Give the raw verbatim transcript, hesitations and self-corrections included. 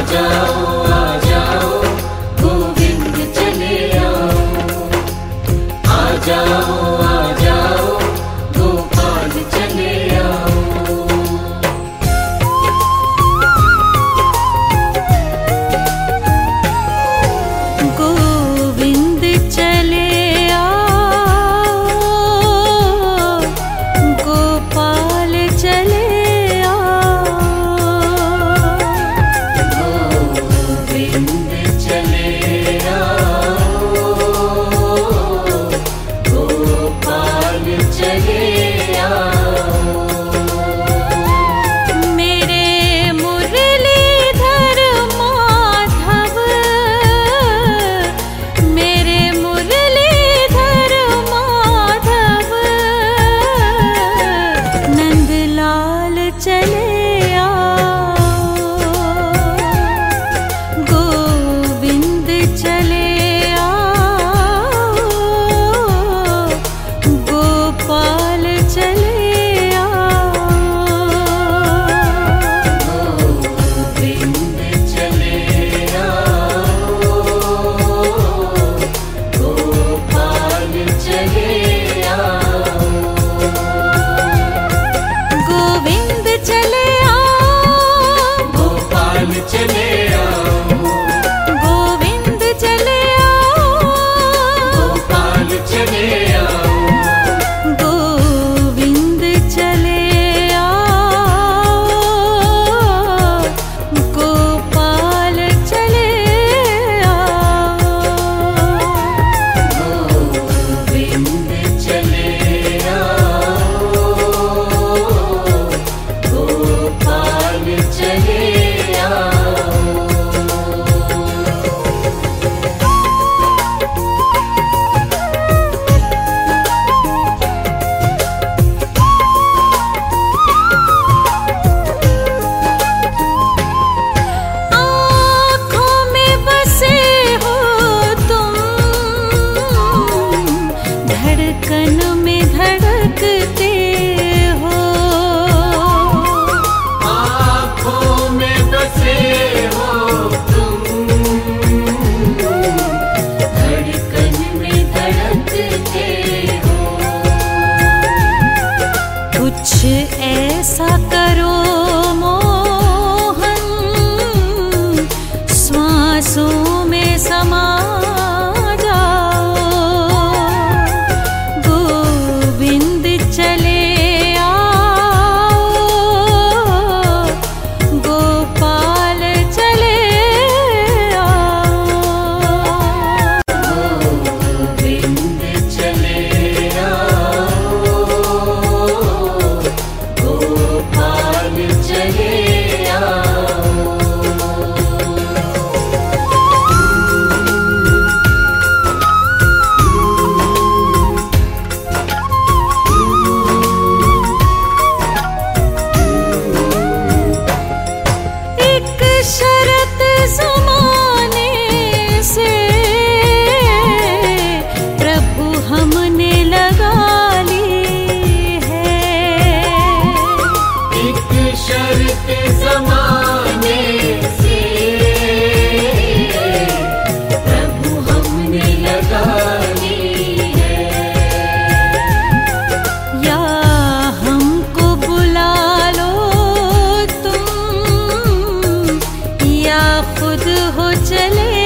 जाओ आ जाओ गोविंद चले आओ, आ जाओ आ जाओ गोपाल चले आओ। गोविंद चले आओ, गोपाल चले आओ, गोविंद चले आओ, गोपाल चले आओ। मेरे मुरलीधर माधव, मेरे मुरलीधर माधव, नंदलाल चले आओ, गोविंद चले आओ, गोपाल चले आओ, गोविंद चले आओ, गोपाल चले आओ। गोविंद चले आओ, गोपाल चले आओ, गोविंद चले आओ, गोपाल चले आओ। गोविंद चले आओ, गोपाल चले आओ, गोविंद चले आओ, गोपाल चले आओ। आँखों में बसे हो तुम, धड़कन में धड़कते हो, आँखों में बसे हो तुम, धड़कन में धड़कते हो। कुछ ऐसा करो मोहन, श्वासों में समा जाओ, गोविंद चले आओ, गोपाल चले आओ, गोविंद चले आओ, गोपाल चले आओ। एक शरत ज़माने से प्रभु हमने लगा ली है, एक शर्त ज़माने से प्रभु हमने लगा ली है। या हमको बुला लो तुम, या खुद हो चले